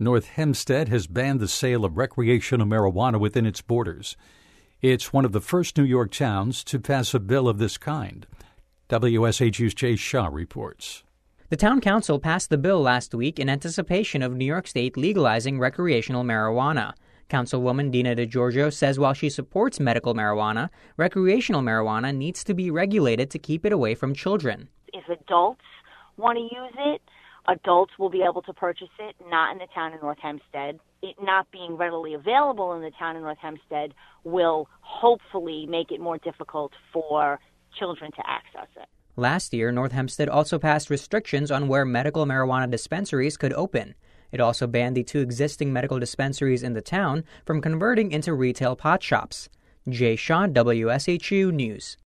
North Hempstead has banned the sale of recreational marijuana within its borders. It's one of the first New York towns to pass a bill of this kind. WSHU's Jay Shaw reports. The town council passed the bill last week in anticipation of New York State legalizing recreational marijuana. Councilwoman Dina DeGiorgio says while she supports medical marijuana, recreational marijuana needs to be regulated to keep it away from children. If adults want to use it, adults will be able to purchase it, not in the town of North Hempstead. It not being readily available in the town of North Hempstead will hopefully make it more difficult for children to access it. Last year, North Hempstead also passed restrictions on where medical marijuana dispensaries could open. It also banned the 2 existing medical dispensaries in the town from converting into retail pot shops. Jay Shaw, WSHU News.